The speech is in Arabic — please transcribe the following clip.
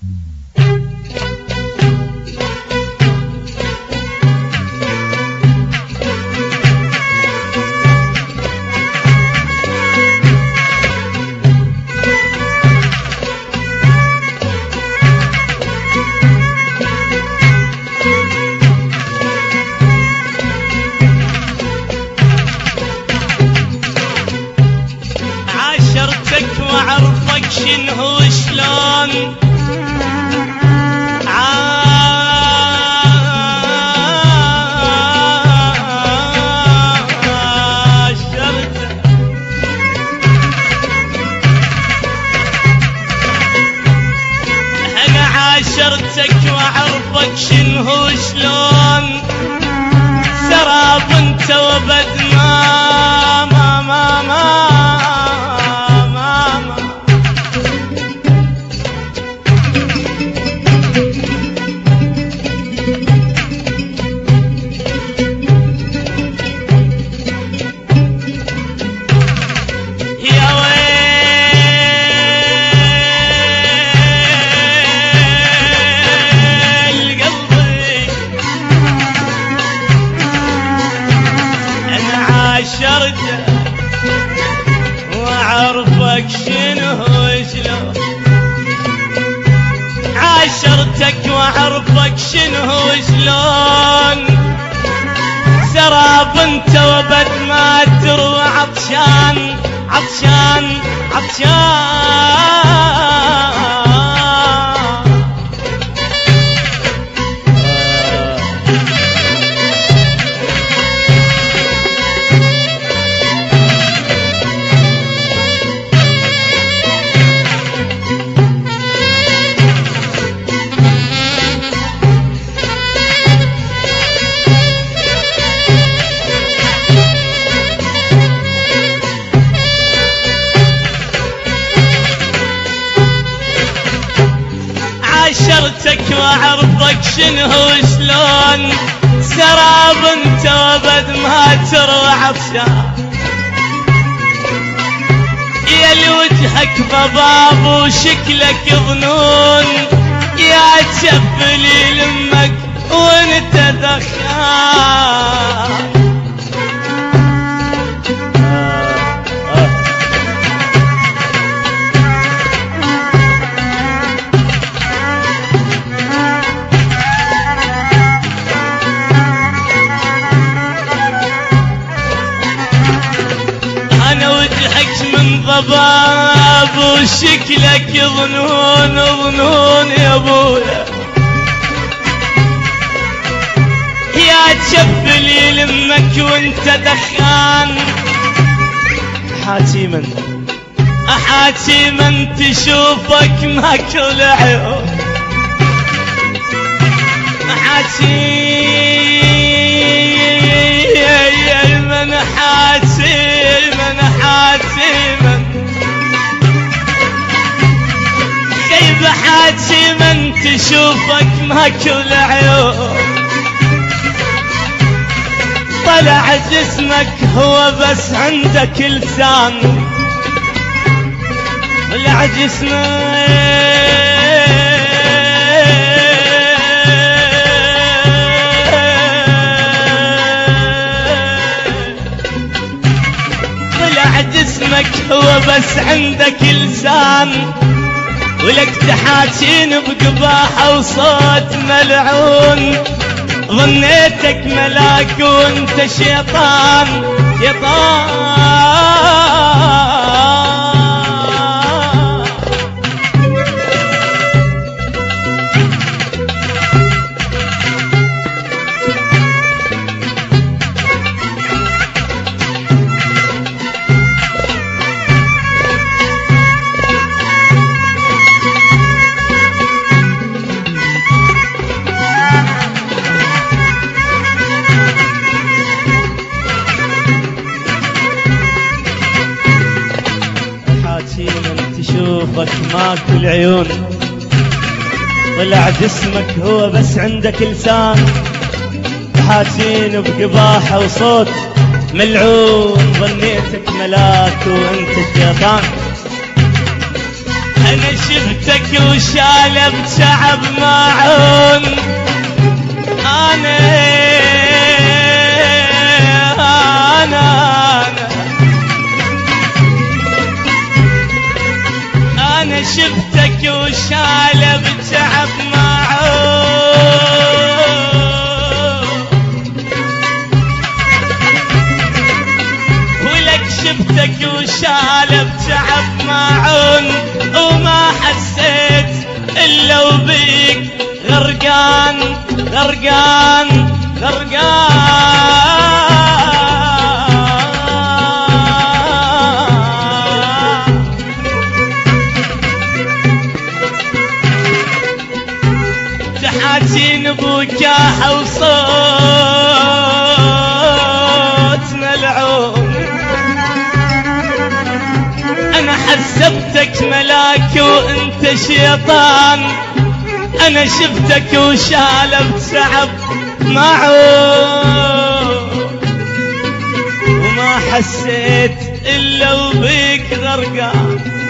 وعرفك شنو شلون عاشرتك وعرفك شنو شلون سراب انت وبد وعرفك شنو شلون عاشرتك وعرفك شنو شلون سراب انت وبد ما تروى عطشان عطشان عطشان عاشرتك وعرفك شنو شلون سراب انت وبد ما تروى عطشان يا لوجهك ضباب وشكلك ظنون يا تشبلي لمك وانت دخان ضباب وشكلك ظنون ظنون يا ابويا يا تشبلي لمك وانت دخان حاتما حاتما تشوفك ماكل عيون حاتما حاتما كيف حاتما تشوفك ماكل عيون طلع جسمك هو بس عندك لسان طلع جسمك هو بس عندك لسان ولك تحاكين بقباحة وصوت ملعون ظنيتك ملاك وانت شيطان تشوفك ماكل عيون طلع جسمك هو بس عندك لسان حاتين بقباحة وصوت ملعون ظنيتك ملاك وانت شيطان انا شفتك وشالب تعب معون انا شفتك وشالب تعب معون ولك شفتك وشالب تعب معون وما حسيت الا وبيك غرقان غرقان غرقان تحاتين بوكاحة وصوت ملعون انا حسبتك ملاك وانت شيطان انا شفتك وشالب تعب معون وما حسيت الا وبيك غرقان